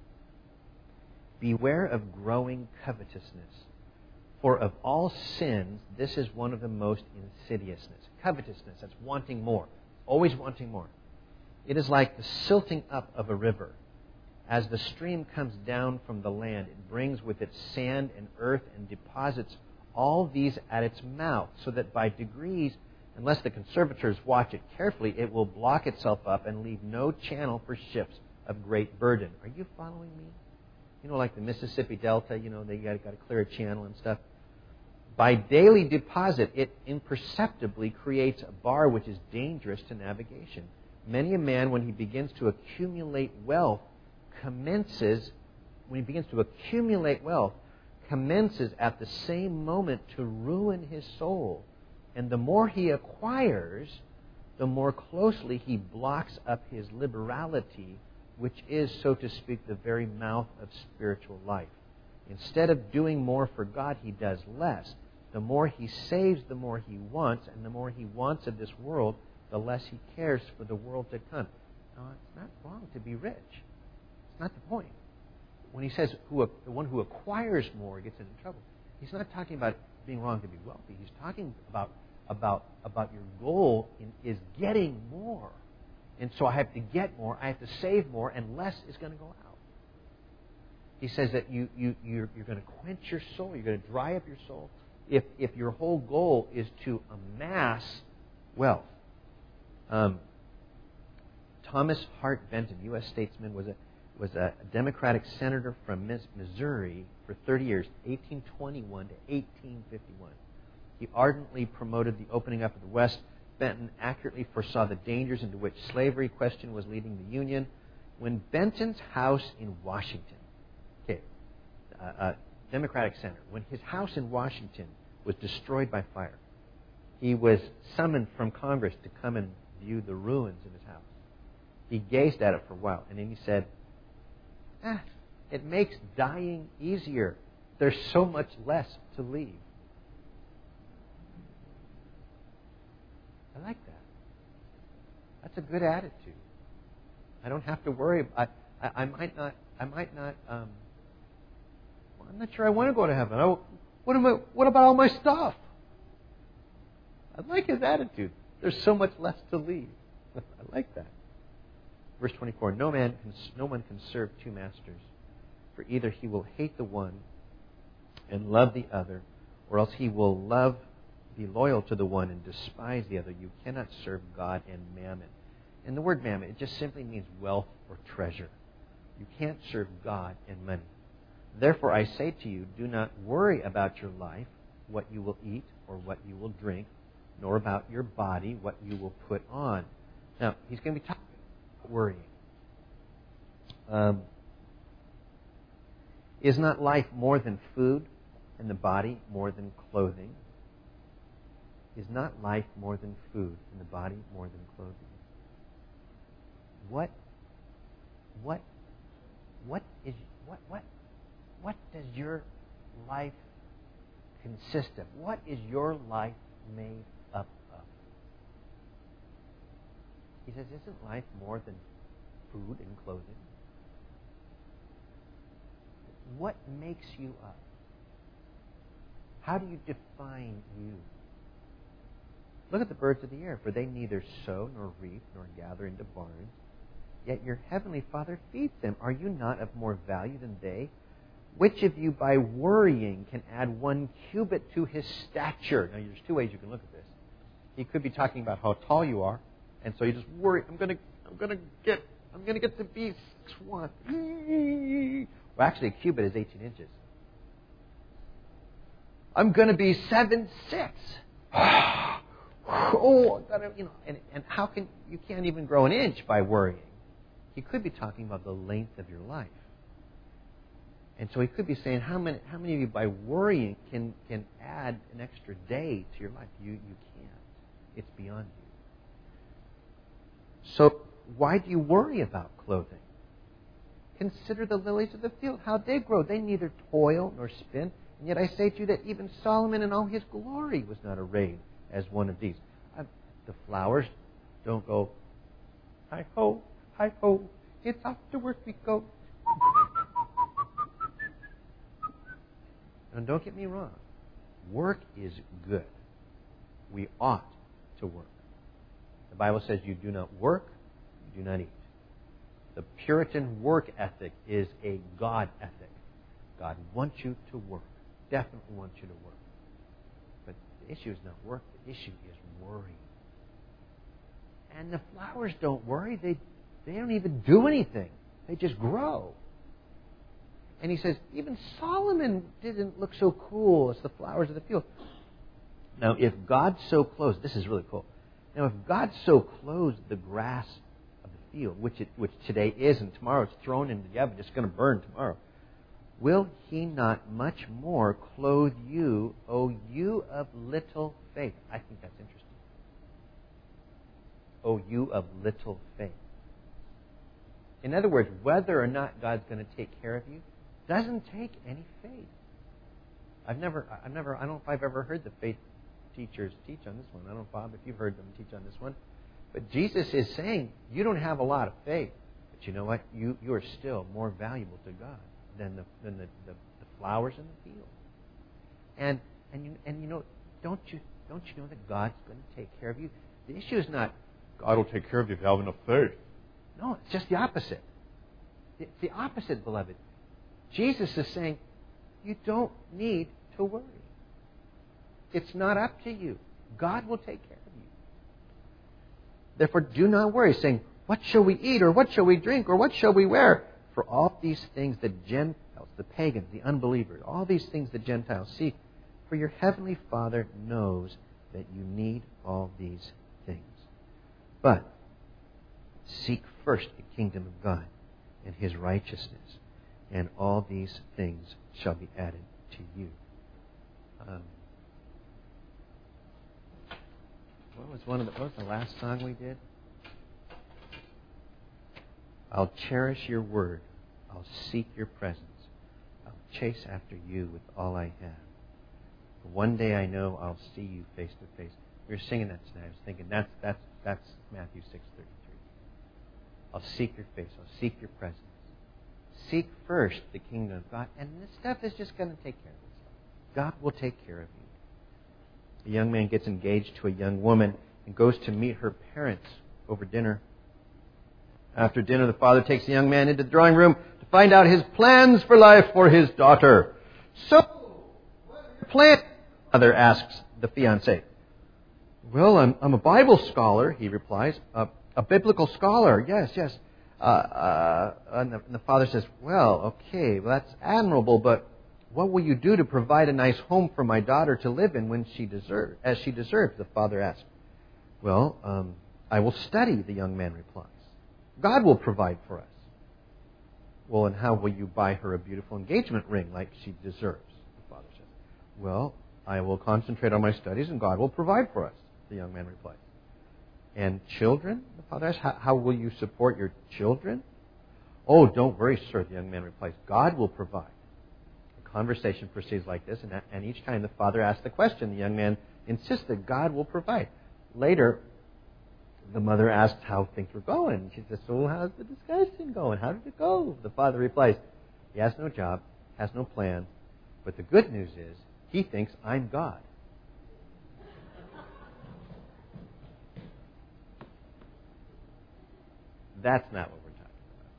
beware of growing covetousness, for of all sins, this is one of the most insidiousness. Covetousness, that's wanting more, always wanting more. It is like the silting up of a river. As the stream comes down from the land, it brings with it sand and earth and deposits all these at its mouth, so that by degrees, unless the conservators watch it carefully, it will block itself up and leave no channel for ships of great burden. Are you following me? You know, like the Mississippi Delta, you know, they got, got to clear a channel and stuff. By daily deposit, it imperceptibly creates a bar which is dangerous to navigation. Many a man, when he begins to accumulate wealth, commences, when he begins to accumulate wealth, commences at the same moment to ruin his soul. And the more he acquires, the more closely he blocks up his liberality, which is, so to speak, the very mouth of spiritual life. Instead of doing more for God, he does less. The more he saves, the more he wants, and the more he wants of this world, the less he cares for the world to come. Now, it's not wrong to be rich. It's not the point. When he says who, the one who acquires more gets into trouble, he's not talking about being wrong to be wealthy. He's talking about about about your goal in, is getting more. And so I have to get more, I have to save more, and less is going to go out. He says that you, you, you're, you're going to quench your soul, you're going to dry up your soul, if, if your whole goal is to amass wealth. Um, Thomas Hart Benton, U S statesman, was a, was a Democratic senator from Missouri for thirty years, eighteen twenty-one to eighteen fifty-one. He ardently promoted the opening up of the West. Benton accurately foresaw the dangers into which slavery question was leading the Union. When Benton's house in Washington, okay, uh, uh, Democratic senator, when his house in Washington was destroyed by fire, he was summoned from Congress to come and view the ruins of his house. He gazed at it for a while, and then he said, ah, it makes dying easier. There's so much less to leave. I like that. That's a good attitude. I don't have to worry. I, I, I might not. I might not. Um, well, I'm not sure I want to go to heaven. I, what am I? What about all my stuff? I like his attitude. There's so much less to leave. I like that. Verse twenty-four. No man, can, no one can serve two masters, for either he will hate the one and love the other, or else he will love. Be loyal to the one and despise the other. You cannot serve God and mammon. And the word mammon, it just simply means wealth or treasure. You can't serve God and money. Therefore, I say to you, do not worry about your life, what you will eat or what you will drink, nor about your body, what you will put on. Now, he's going to be talking about worrying. Um, is not life more than food, and the body more than clothing? Is not life more than food, and the body more than clothing? What, what, what is what what what does your life consist of? What is your life made up of? He says, isn't life more than food and clothing? What makes you up? How do you define you? Look at the birds of the air, for they neither sow nor reap nor gather into barns, yet your heavenly Father feeds them. Are you not of more value than they? Which of you by worrying can add one cubit to his stature? Now, there's two ways you can look at this. He could be talking about how tall you are, and so you just worry. I'm going to, I'm going to get, I'm going to get to be six one. Well, actually, a cubit is eighteen inches. I'm going to be seven six. Oh, I gotta, you know, and, and how can you can't even grow an inch by worrying? He could be talking about the length of your life, and so he could be saying, how many, how many of you by worrying can can add an extra day to your life? You you can't. It's beyond you. So why do you worry about clothing? Consider the lilies of the field, how they grow. They neither toil nor spin, and yet I say to you that even Solomon in all his glory was not arrayed as one of these. Uh, the flowers don't go, hi ho, hi ho, it's off to work we go. And don't get me wrong, work is good. We ought to work. The Bible says you do not work, you do not eat. The Puritan work ethic is a God ethic. God wants you to work, definitely wants you to work. But the issue is not work. The issue is worry. And the flowers don't worry. They, they don't even do anything. They just grow. And he says, even Solomon didn't look so cool as the flowers of the field. Now, if God so clothes, this is really cool. Now, if God so clothes the grass of the field, which it, which today is, and tomorrow it's thrown into the oven, it's going to burn tomorrow, will He not much more clothe you, O you of little faith? I think that's interesting. O you of little faith. In other words, whether or not God's going to take care of you doesn't take any faith. I've never, I've never, I don't know if I've ever heard the faith teachers teach on this one. I don't know, Bob, if you've heard them teach on this one. But Jesus is saying, you don't have a lot of faith. But you know what? You, you are still more valuable to God than the, than the, the, the flowers in the field. And, and, you, and you know, don't you, don't you know that God's going to take care of you? The issue is not, God will take care of you if you have enough faith. No, it's just the opposite. It's the opposite, beloved. Jesus is saying, you don't need to worry. It's not up to you. God will take care of you. Therefore, do not worry, saying, what shall we eat, or what shall we drink, or what shall we wear? For all these things the Gentiles, the pagans, the unbelievers, all these things the Gentiles seek. For your heavenly Father knows that you need all these things. But seek first the kingdom of God and His righteousness, and all these things shall be added to you. Um, what was one of the, what was the last song we did? I'll cherish your word. I'll seek your presence. I'll chase after you with all I have. For one day I know I'll see you face to face. We were singing that tonight. I was thinking that's that's that's Matthew six thirty-three. I'll seek your face. I'll seek your presence. Seek first the kingdom of God, and this stuff is just going to take care of itself. God will take care of you. A young man gets engaged to a young woman and goes to meet her parents over dinner. After dinner, the father takes the young man into the drawing room to find out his plans for life for his daughter. So, what are your plans? The mother asks the fiancé. Well, I'm, I'm a Bible scholar, he replies. Uh, a biblical scholar, yes, yes. Uh, uh, and, the, and the father says, well, okay, well, that's admirable, but what will you do to provide a nice home for my daughter to live in when she deserves, as she deserves? The father asks. Well, um, I will study, the young man replies. God will provide for us. Well, and how will you buy her a beautiful engagement ring like she deserves? The father says. Well, I will concentrate on my studies and God will provide for us, the young man replies. And children? The father asks, how, how will you support your children? Oh, don't worry, sir, the young man replies. God will provide. The conversation proceeds like this, and, and each time the father asks the question, the young man insists that God will provide. Later, the mother asks how things were going. She says, so how's the discussion going? How did it go? The father replies, he has no job, has no plan, but the good news is he thinks I'm God. That's not what we're talking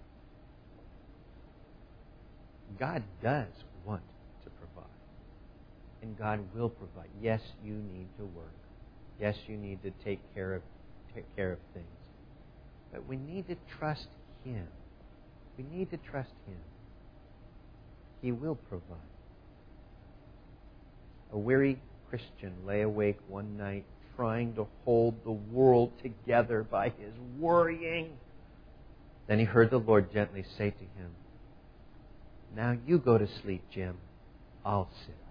about. God does want to provide. And God will provide. Yes, you need to work. Yes, you need to take care of take care of things. But we need to trust Him. We need to trust Him. He will provide. A weary Christian lay awake one night trying to hold the world together by his worrying. Then he heard the Lord gently say to him, now you go to sleep, Jim. I'll sit up.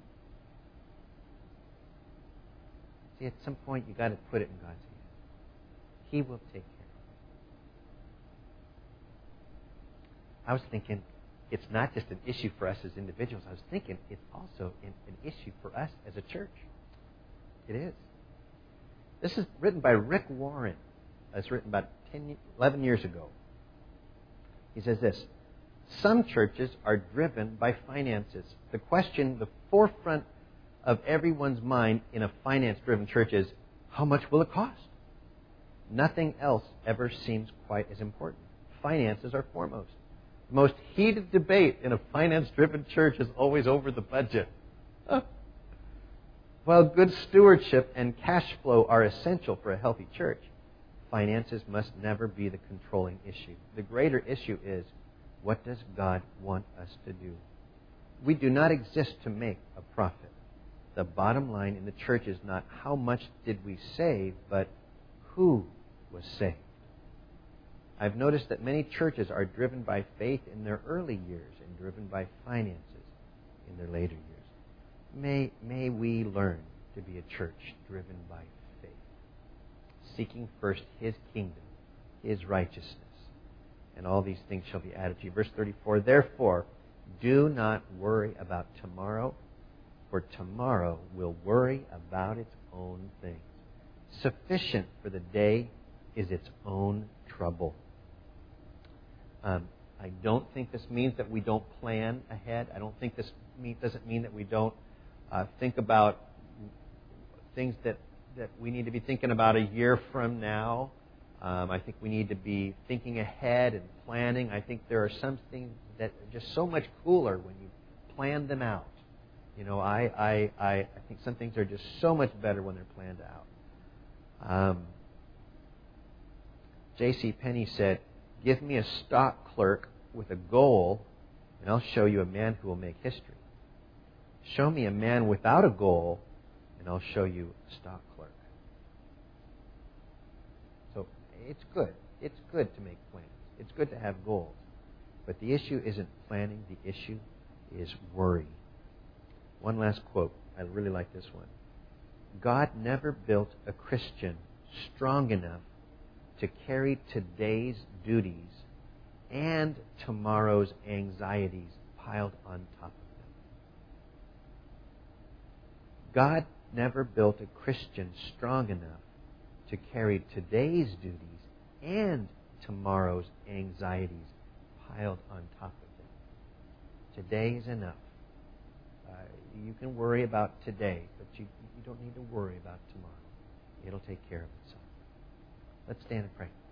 See, at some point you've got to put it in God's hands. He will take care of it. I was thinking, it's not just an issue for us as individuals. I was thinking it's also an, an issue for us as a church. It is. This is written by Rick Warren. It was written about ten, eleven years ago. He says this, some churches are driven by finances. The question, the forefront of everyone's mind in a finance-driven church is, how much will it cost? Nothing else ever seems quite as important. Finances are foremost. The most heated debate in a finance-driven church is always over the budget. While good stewardship and cash flow are essential for a healthy church, finances must never be the controlling issue. The greater issue is, what does God want us to do? We do not exist to make a profit. The bottom line in the church is not how much did we save, but who was saved. I've noticed that many churches are driven by faith in their early years and driven by finances in their later years. May, may we learn to be a church driven by faith. seeking first His kingdom, His righteousness, and all these things shall be added to you. Verse thirty-four, therefore, do not worry about tomorrow, for tomorrow will worry about its own things. Sufficient for the day is its own trouble. Um, I don't think this means that we don't plan ahead. I don't think this mean, doesn't mean that we don't uh, think about things that, that we need to be thinking about a year from now. Um, I think we need to be thinking ahead and planning. I think there are some things that are just so much cooler when you plan them out. You know, I, I, I, I think some things are just so much better when they're planned out. Um, J C Penney said, give me a stock clerk with a goal, and I'll show you a man who will make history. Show me a man without a goal, and I'll show you a stock clerk. So it's good. It's good to make plans. It's good to have goals. But the issue isn't planning. The issue is worry. One last quote. I really like this one. God never built a Christian strong enough to carry today's duties and tomorrow's anxieties piled on top of them. God never built a Christian strong enough to carry today's duties and tomorrow's anxieties piled on top of them. Today is enough. Uh, you can worry about today, but you, you don't need to worry about tomorrow. It'll take care of itself. Let's stand and pray.